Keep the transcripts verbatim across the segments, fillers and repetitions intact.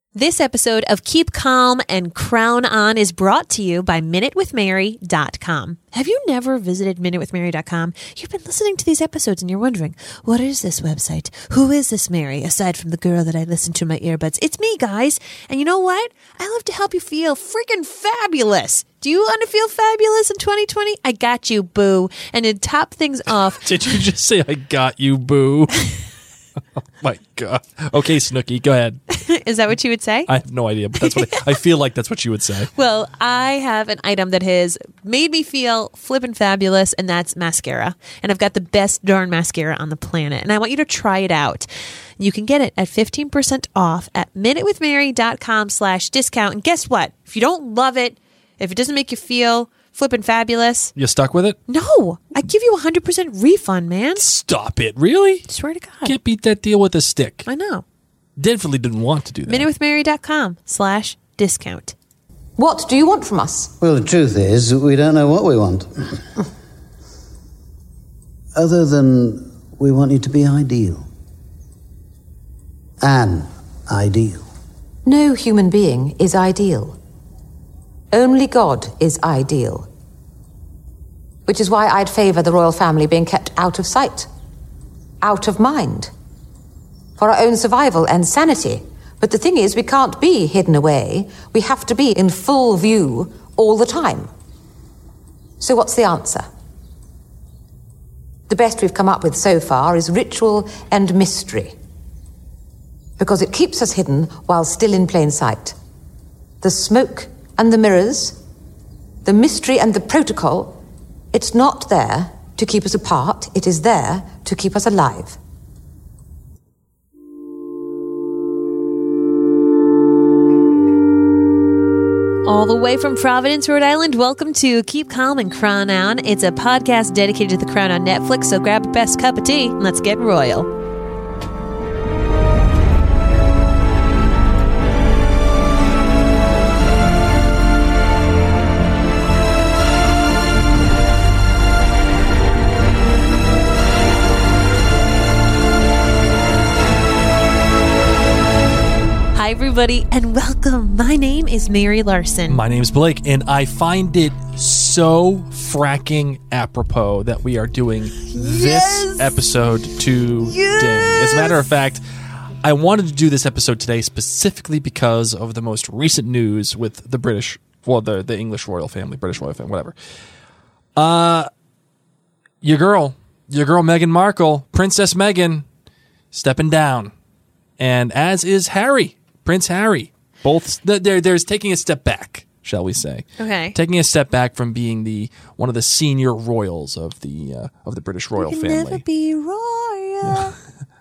This episode of Keep Calm and Crown On is brought to you by minute with mary dot com. Have you never visited minute with mary dot com? You've been listening to these episodes and you're wondering, what is this website? Who is this Mary, aside from the girl that I listen to in my earbuds? It's me, guys. And you know what? I love to help you feel freaking fabulous. Do you want to feel fabulous in twenty twenty? I got you, boo. And to top things off... Did you just say, I got you, boo? Oh, my God. Okay, Snooki, go ahead. Is that what you would say? I have no idea, but that's what I, I feel like that's what you would say. Well, I have an item that has made me feel flippin' fabulous, and that's mascara. And I've got the best darn mascara on the planet, and I want you to try it out. You can get it at fifteen percent off at minute with mary dot com slash discount. And guess what? If you don't love it, if it doesn't make you feel flippin' fabulous... You stuck with it? No. I give you a one hundred percent refund, man. Stop it. Really? Swear to God. Can't beat that deal with a stick. I know. Definitely didn't want to do that. minute with mary dot com slash discount. What do you want from us? Well, the truth is, we don't know what we want. Other than we want you to be ideal. An ideal. No human being is ideal. Only God is ideal. Which is why I'd favour the royal family being kept out of sight, out of mind, for our own survival and sanity. But the thing is, we can't be hidden away. We have to be in full view all the time. So what's the answer? The best we've come up with so far is ritual and mystery, because it keeps us hidden while still in plain sight. The smoke and the mirrors, the mystery and the protocol, it's not there to keep us apart, it is there to keep us alive. All the way from Providence, Rhode Island, welcome to Keep Calm and Crown On. It's a podcast dedicated to the Crown on Netflix, so grab a best cup of tea and let's get royal. Hi, everybody, and welcome. My name is Mary Larson. My name's Blake, and I find it so fracking apropos that we are doing Yes! this episode today. Yes! As a matter of fact, I wanted to do this episode today specifically because of the most recent news with the British, well, the, the English royal family, British royal family, whatever. Uh, your girl, your girl Meghan Markle, Princess Meghan, stepping down. And as is Harry. Prince Harry, both they're, they're taking a step back, shall we say? Okay, taking a step back from being the one of the senior royals of the uh, of the British royal you can family. Never be royal.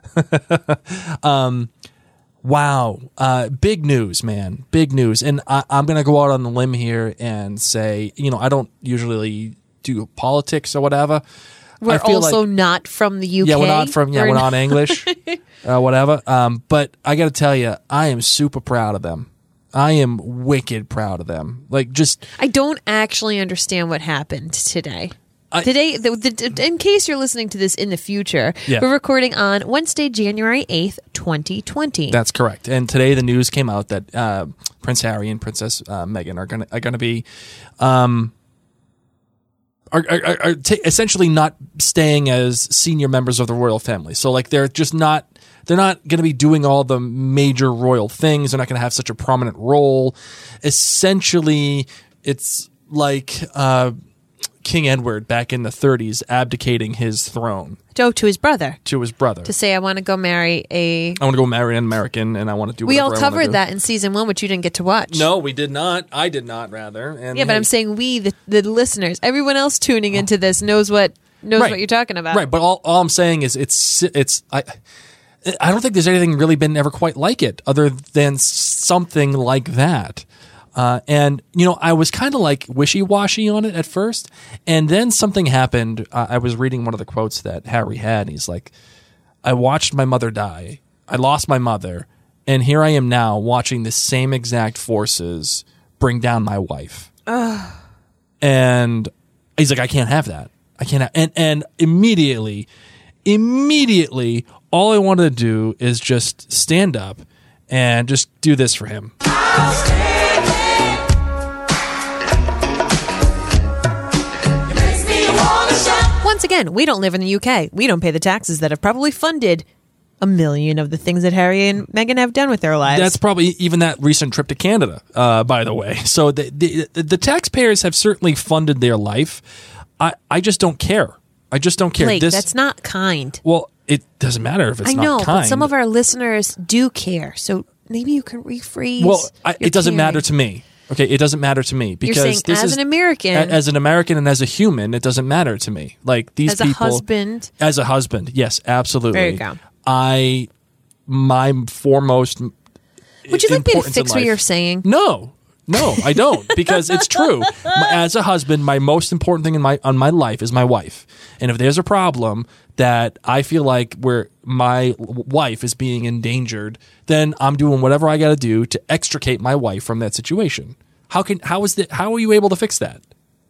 um, wow, uh, big news, man, big news. And I, I'm gonna go out on the limb here and say, you know, I don't usually do politics or whatever. We're I feel also like, not from the U K. Yeah, we're not from. Yeah, we're, we're not English. uh, whatever. Um, but I got to tell you, I am super proud of them. I am wicked proud of them. Like, just I don't actually understand what happened today. I, today, the, the, in case you're listening to this in the future, yeah. we're recording on Wednesday, January eighth, twenty twenty. That's correct. And today, the news came out that uh, Prince Harry and Princess uh, Meghan are gonna are gonna be. Um, Are, are, are t- essentially not staying as senior members of the royal family. So like they're just not they're not going to be doing all the major royal things. They're not going to have such a prominent role. Essentially, it's like uh, King Edward back in the thirties abdicating his throne. Oh, to his brother. To his brother. To say, I want to go marry a... I want to go marry an American and I want to do we whatever all I want to covered do. that in season one, which you didn't get to watch. No, we did not. I did not, rather. And yeah, but hey, I'm saying we, the, the listeners, everyone else tuning into this knows what knows Right. what you're talking about. Right, but all, all I'm saying is it's it's I I don't think there's anything really been ever quite like it other than something like that. Uh, and, you know, I was kind of like wishy-washy on it at first. And then something happened. Uh, I was reading one of the quotes that Harry had. And he's like, I watched my mother die. I lost my mother. And here I am now watching the same exact forces bring down my wife. Ugh. And he's like, I can't have that. I can't have, and, and immediately, immediately, all I wanted to do is just stand up and just do this for him. Once again, we don't live in the U K. We don't pay the taxes that have probably funded a million of the things that Harry and Meghan have done with their lives. That's probably even that recent trip to Canada, uh, by the way. So the, the the taxpayers have certainly funded their life. I, I just don't care. I just don't care. Blake, this, that's not kind. Well, it doesn't matter if it's I know, not kind. but some of our listeners do care. So maybe you can rephrase. Well, I, your it doesn't caring. matter to me. Okay, it doesn't matter to me because You're saying this as is, an American, a- as an American and as a human, it doesn't matter to me. Like these as a people, husband. as a husband, yes, absolutely. There you go. I, my foremost. Would you like me to importance in fix what life- you're saying? No, no, I don't, because it's true. As a husband, my most important thing in my on my life is my wife, and if there's a problem that I feel like where my wife is being endangered, then I'm doing whatever I got to do to extricate my wife from that situation. How can how is that? How are you able to fix that?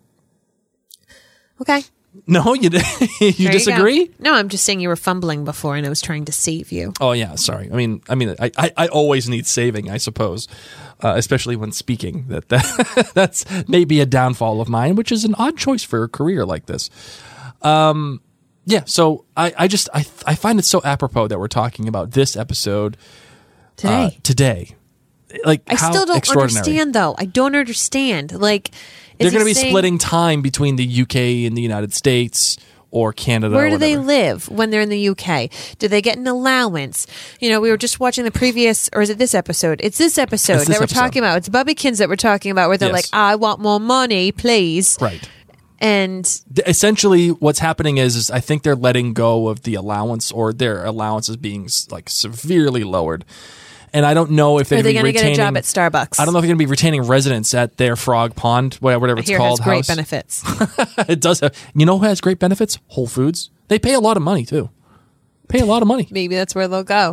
Okay. No, you you There disagree? You go. No, I'm just saying you were fumbling before, and I was trying to save you. Oh yeah, sorry. I mean, I mean, I, I, I always need saving, I suppose, uh, especially when speaking. That, that that's maybe a downfall of mine, which is an odd choice for a career like this. Um, yeah. So I, I just I I find it so apropos that we're talking about this episode Today. uh, today. Like I how still don't extraordinary. understand, though. I don't understand. Like, They're is going to he be saying- splitting time between the U K and the United States or Canada. Where or do they whatever. live when they're in the U K? Do they get an allowance? You know, we were just watching the previous, or is it this episode? It's this episode It's this that we're episode. talking about. It's Bubbykins that we're talking about, where they're Yes. like, "I want more money, please." Right. And Essentially what's happening is, is I think they're letting go of the allowance, or their allowance is being s- like severely lowered. And I don't know if they're are they going to going to get a job at Starbucks? I don't know if they're going to be retaining residents at their Frog Pond, whatever I it's hear it called. has great house. benefits. It does have. You know who has great benefits? Whole Foods. They pay a lot of money too. Pay a lot of money. Maybe that's where they'll go.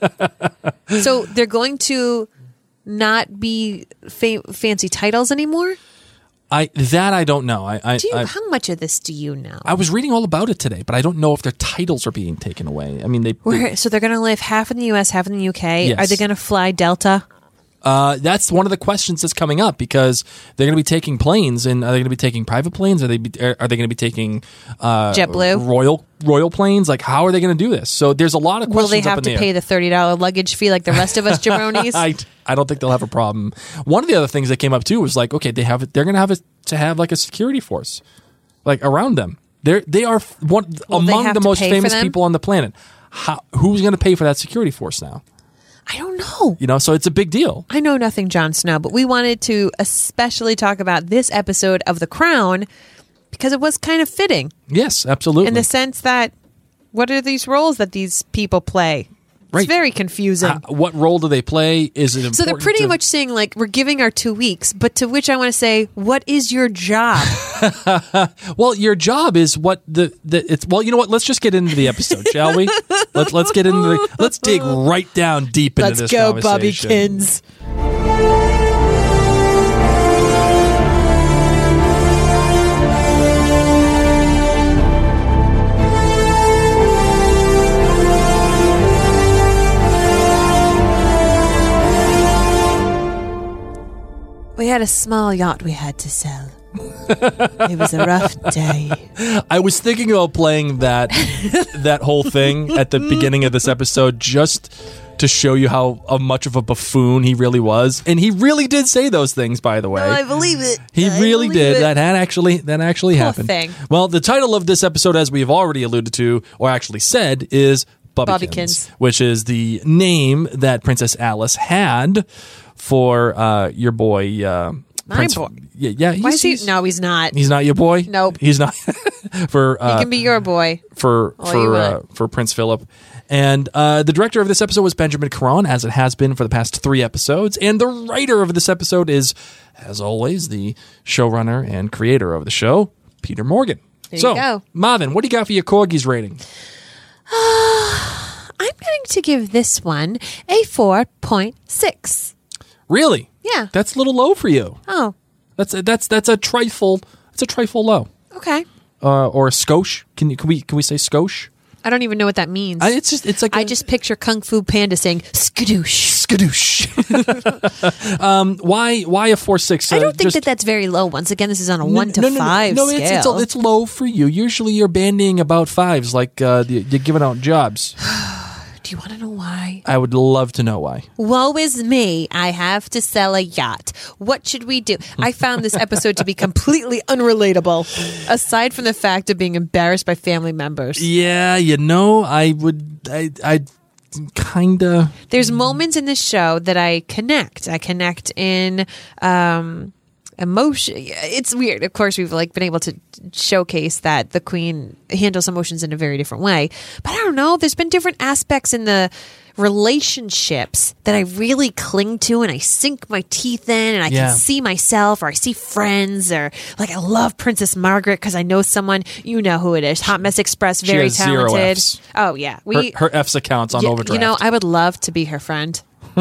So they're going to not be fa- fancy titles anymore? I that I don't know. I I, Do you, I how much of this do you know? I was reading all about it today, but I don't know if their titles are being taken away. I mean, they. Where, so they're going to live half in the U S, half in the U K. Yes. Are they going to fly Delta? Uh, that's one of the questions that's coming up, because they're going to be taking planes, and are they going to be taking private planes? Are they be, are they going to be taking uh, JetBlue? royal royal planes? Like, how are they going to do this? So there's a lot of questions. Will they have up in to the pay air. the thirty dollars luggage fee like the rest of us jabronis? I I don't think they'll have a problem. One of the other things that came up too was like, okay, they have they're going to have a, to have like a security force like around them. They they are one Will they among have the to most pay for famous them? people on the planet. How, who's going to pay for that security force now? I don't know. You know, so it's a big deal. I know nothing, Jon Snow, but we wanted to especially talk about this episode of The Crown because it was kind of fitting Yes, absolutely. in the sense that what are these roles that these people play? Right. It's very confusing. Uh, what role do they play? Is it important so they're pretty to- much saying, like, we're giving our two weeks, but to which I want to say, what is your job? Well, your job is what the, the it's well, you know what? Let's just get into the episode, shall we? Let's let's get into the let's dig right down deep into Let's this go, conversation. Bubbykins. We had a small yacht we had to sell. It was a rough day. I was thinking about playing that that whole thing at the beginning of this episode just to show you how, how much of a buffoon he really was, and he really did say those things. By the way, I believe it. He I really believe did. it. That had actually that actually Poor happened. thing. Well, the title of this episode, as we've already alluded to, or actually said, is Bubbykins, Bubbykins. which is the name that Princess Alice had for uh, your boy. Uh, My Prince, boy. Yeah, yeah. Why He's, is he? he's, No, he's not. he's not your boy. Nope. He's not for. He Uh, can be your boy. for All you for uh, want. for Prince Philip. And uh, the director of this episode was Benjamin Caron, as it has been for the past three episodes. And the writer of this episode is, as always, the showrunner and creator of the show, Peter Morgan. There so, you go. Marvin, what do you got for your Corgis rating? I'm going to give this one a four point six. Really? Yeah. That's a little low for you. Oh, That's a, that's that's a trifle. That's a trifle low. okay. Uh, or a skosh. Can you can we can we say skosh? I don't even know what that means. I, it's just it's like I a- just picture Kung Fu Panda saying skadoosh. skadoosh. um, why why a four six? Uh, I don't think just, that that's very low. Once again, this is on a one to no, no, no, five no, scale. it's, it's, it's low for you. Usually you're bandying about fives, like uh, you're giving out jobs. Do you want to know why? I would love to know why. Woe is me. I have to sell a yacht. What should we do? I found this episode to be completely unrelatable, aside from the fact of being embarrassed by family members. Yeah, you know, I would, I, I kind of. There's moments in this show that I connect. I connect in um, emotion. It's weird. Of course, we've like been able to showcase that the Queen handles emotions in a very different way. But I don't know. There's been different aspects in the relationships that I really cling to and I sink my teeth in and I Yeah. can see myself or I see friends or like I love Princess Margaret because I know someone, you know who it is, Hot Mess Express, very has zero talented. Fs. Oh yeah. Her, We her F's accounts on yeah, overdraft. You know, I would love to be her friend.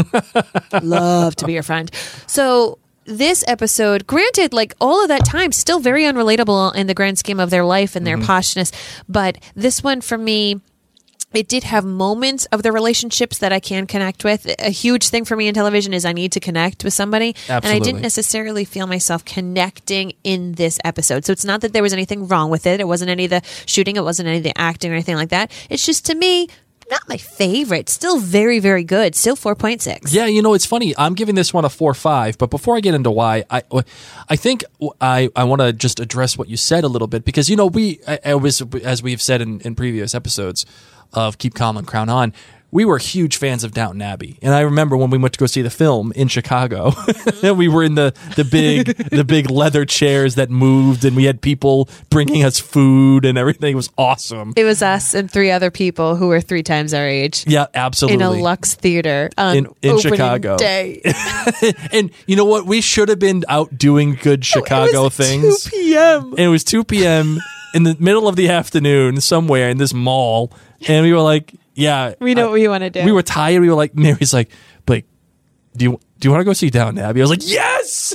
Love to be her friend. So this episode, granted, like all of that time, still very unrelatable in the grand scheme of their life and their Mm-hmm. poshness. But this one for me, it did have moments of the relationships that I can connect with. A huge thing for me in television is I need to connect with somebody. And I Absolutely. didn't necessarily feel myself connecting in this episode. So it's not that there was anything wrong with it. It wasn't any of the shooting. It wasn't any of the acting or anything like that. It's just, to me, not my favorite. Still very, very good. Still four point six. Yeah, you know, it's funny. I'm giving this one a four five, but before I get into why, I I think I, I want to just address what you said a little bit because, you know, we, I, I was, as we've said in, in previous episodes of Keep Calm and Crown On, we were huge fans of Downton Abbey. And I remember when we went to go see the film in Chicago, and we were in the, the big the big leather chairs that moved, and we had people bringing us food and everything. It was awesome. It was us and three other people who were three times our age. Yeah, absolutely. In a Lux Theater on In- in opening Chicago. day. And you know what? We should have been out doing good Chicago it was things. two p.m. And it was two p.m. in the middle of the afternoon somewhere in this mall. And we were like, yeah. We know I- what we want to do. We were tired. We were like, Mary's like, Blake, do you do you want to go see Downton Abbey? I was like, yes.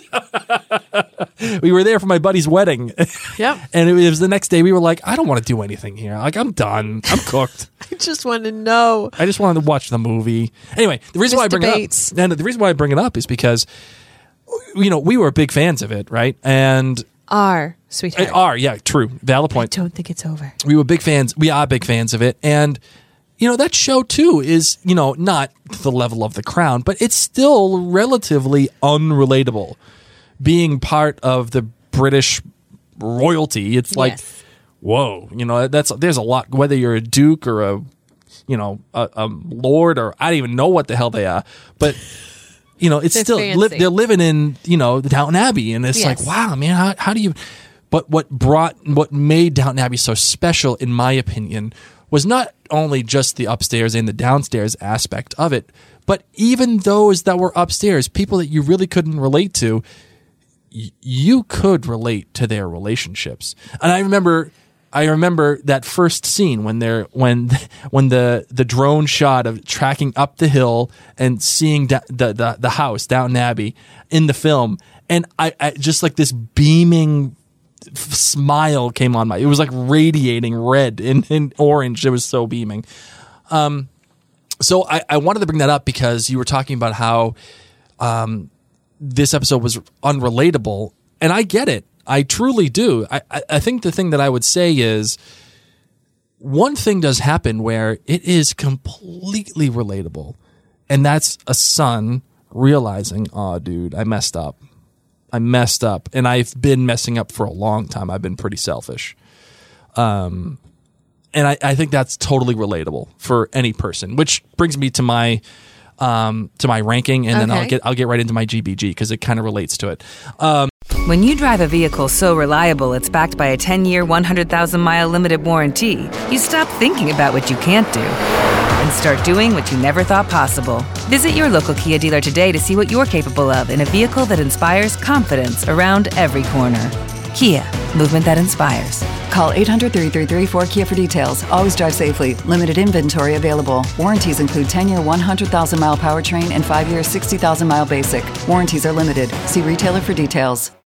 We were there for my buddy's wedding. Yep. And it was the next day. We were like, I don't want to do anything here. Like, I'm done. I'm cooked. I just want to know. I just wanted to watch the movie. Anyway, the reason why I Mister bring Bates. it up, and the reason why I bring it up is because, you know, we were big fans of it, right? And Are, sweetheart. are, yeah, true, valid I point. don't think it's over. We were big fans. We are big fans of it, and you know that show too is, you know, not the level of The Crown, but it's still relatively unrelatable. Being part of the British royalty, it's like, Yes. whoa, you know, that's there's a lot. Whether you're a duke or a, you know, a, a lord, or I don't even know what the hell they are, but you know, it's They're still fancy. li- they're living in, you know, Downton Abbey, and it's Yes. like, wow, man, how, how do you? But what brought what made Downton Abbey so special, in my opinion, was not only just the upstairs and the downstairs aspect of it, but even those that were upstairs, people that you really couldn't relate to, y- you could relate to their relationships. And I remember, I remember that first scene when they're when when the the drone shot of tracking up the hill and seeing da- the, the the house, Downton Abbey, in the film, and I, I just like this beaming f- smile came on my. It was like radiating red and, and orange. It was so beaming. Um, so I, I wanted to bring that up because you were talking about how um, this episode was unrelatable, and I get it. I truly do. I, I, I think the thing that I would say is one thing does happen where it is completely relatable, and that's a son realizing, oh, dude, I messed up. I messed up, and I've been messing up for a long time. I've been pretty selfish. Um, and I, I think that's totally relatable for any person, which brings me to my um, to my ranking, and then I'll Okay. get I'll get right into my G B G because it kind of relates to it. Um, When you drive a vehicle so reliable it's backed by a ten-year, one hundred thousand mile limited warranty, you stop thinking about what you can't do and start doing what you never thought possible. Visit your local Kia dealer today to see what you're capable of in a vehicle that inspires confidence around every corner. Kia, movement that inspires. Call eight hundred, three three three, four Kia for details. Always drive safely. Limited inventory available. Warranties include ten-year, one hundred thousand mile powertrain and five-year, sixty thousand mile basic. Warranties are limited. See retailer for details.